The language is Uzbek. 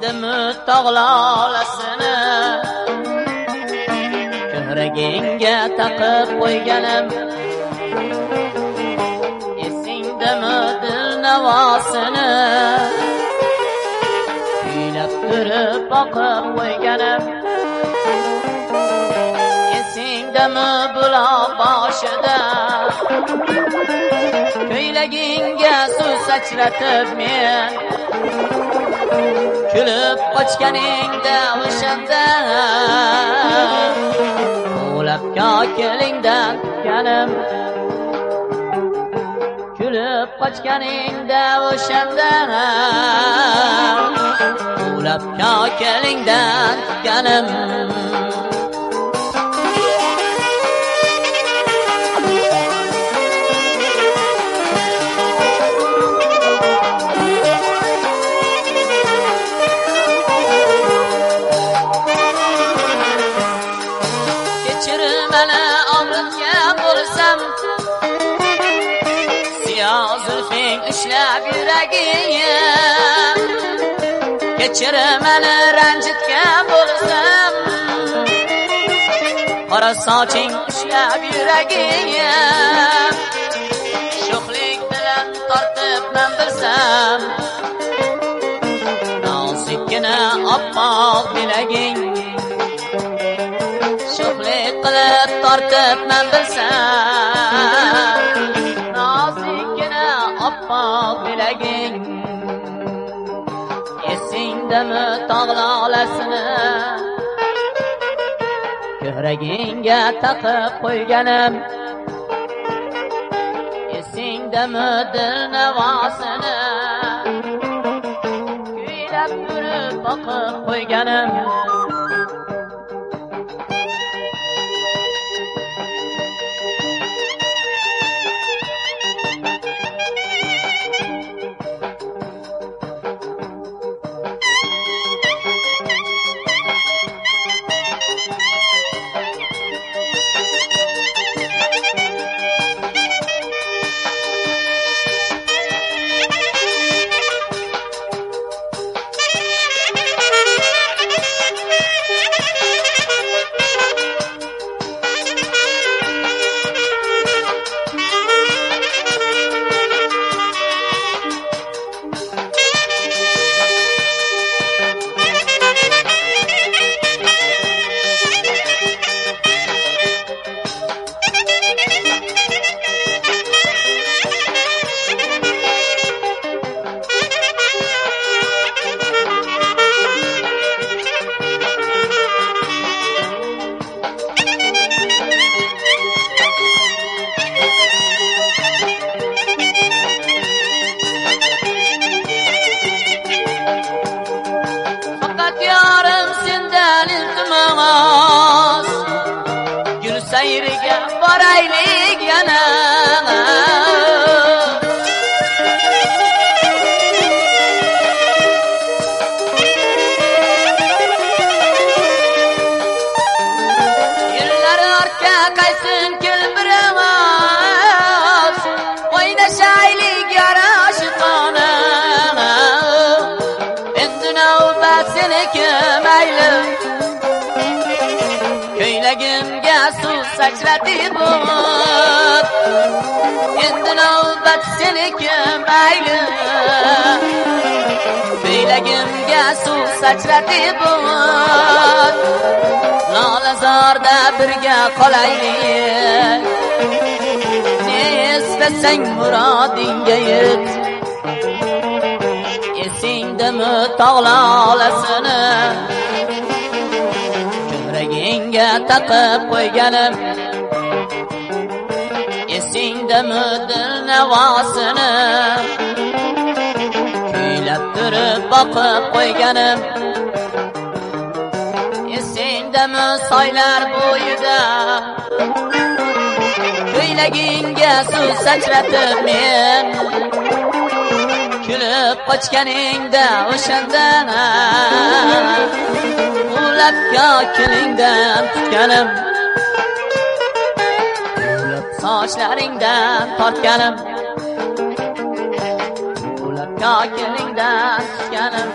esingdimi tog'lolasini ko'kragingga taqib qo'yganim, esingdimi dil navosini kuylab turib boqib qo'yganim, esingdimi buloq boshida ko'ylagingga suv sachratib men kulib qochganingda o'shanda o'lab ko'klingdan tutganim, kulib qochganingda o'shanda o'lab ko'klingdan tutganim. Ishlab yuragim, kechir meni ranjitgan bo'lsam, qora soching ishlab yuragim, sho'xlik bilan tortib men bilsam, nozikkina oppoq bilaging, sho'xlik qilib tortib men bilsam, oppoq bilaging, esingdimi tog'lolasini ko'kragingga taqib qo'yganim, esingdimi dil navosini kuylab turib boqib qo'yganim, sayriga boraylik yana, yillar orqa qaysin kelbiramas, o'ynashaylik yarashqona, endi navbat seniki mayli, ko'ylagimga suv sachratib o't, endi navbat seniki mayli, ko'ylagimga suv sachratib o't, lolazorda birga qolaylik, ne istasang murodingga yet, esingdimi tog'lolasini ko'kragingga taqib qo'yganim, esingdimi dil navosini kuylab turib boqib qo'yganim, esingdimi soylar bo'yida ko'ylagingga suv sachratib men kulib qochganingda o'shanda o'lab ko'klingdan tutganim, o'lab sochlaringdan tortganim, o'lab ko'klingdan tutganim.